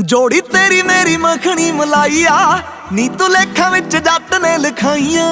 जोड़ी तेरी मेरी मखनी मलाइया नी तू लेखा विच जट ने लिखाइया।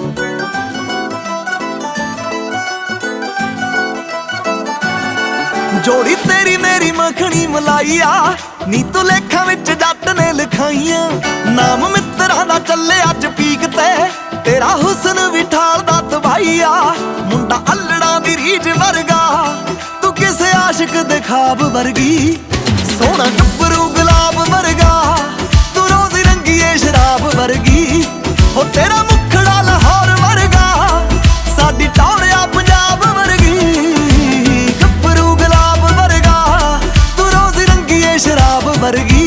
जोड़ी तेरी मेरी मखनी मलाइया नी तू लेखा विच जट ने लिखाइया। नाम मित्रा दा चले अज पीक ते तेरा हुस्न भी ठालदा तबाहिया। मुंडा अल्लड़ा दी रीझ वर्गा तू किसे आशिक दे ख्वाब वर्गी। सोहना गब्बरू गुलाब वर्गा तू रोज़ी रंगीए शराब वर्गी। हो तेरा मुखड़ा लाहौर वर्गा साडी टौरिया पंजाब वर्गी। गब्बरू गुलाब वर्गा तू रोज़ी रंगीए शराब वर्गी।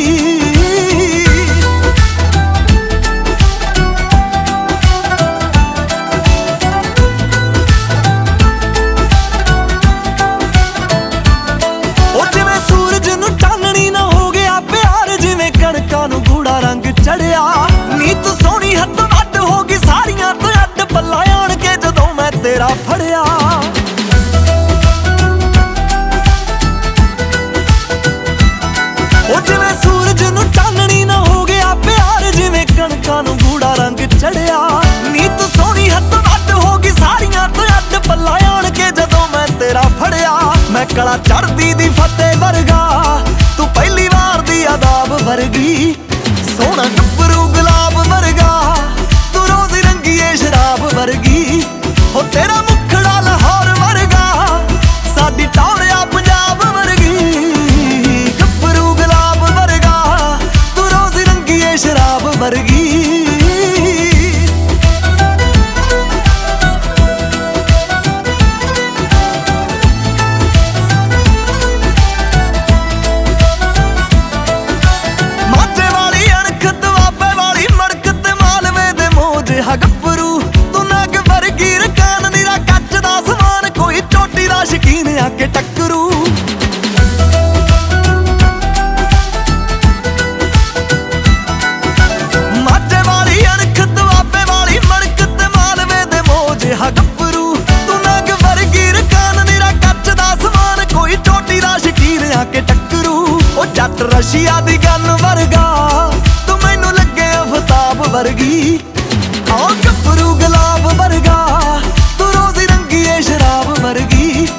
चढ़िया नी तू सोहनी हद वड होगी सारियां तो अड पल्ला आण के जदों मैं तेरा फड़िया। ओ जिवें सूरज नूं चानणी ना हो गया प्यार जिवें कणकां नूं गूड़ा रंग चढ़िया। नी तू सोहनी हद वड होगी सारियां तो अड पल्ला आण के जदों मैं तेरा फड़िया। मैं कला चढ़दी दी फतेह वर्गा तू पहली वार दी अदाब वर्गी। सोहना गब्बरू गुलाब वर्गा तू रोज़ी रंगीए शराब वर्गी। हो तेरा मुखड़ा लाहौर वर्गा साडी टौरिया पंजाब वर्गी। गब्बरू गुलाब वर्गा तू रोज़ी रंगीए शराब वर्गी। गब्बरू तू नग वर्गी रकान निरा कच दा समान कोई चोटी दा शकीन आके टक्करू। माझे वाली अणख दुआबे वाली मड़क ते मालवे दे मोज हा गब्बरू तू नग वर्गी रकान निरा कच दा समान कोई चोटी दा शकीन आके टक्करू। ओ जट रशिया दी गन वर्गा तू मैनू लगे अफताब वर्गी। गब्बरू गुलाब वर्गा तू रोज़ी रंगीए शराब वर्गी।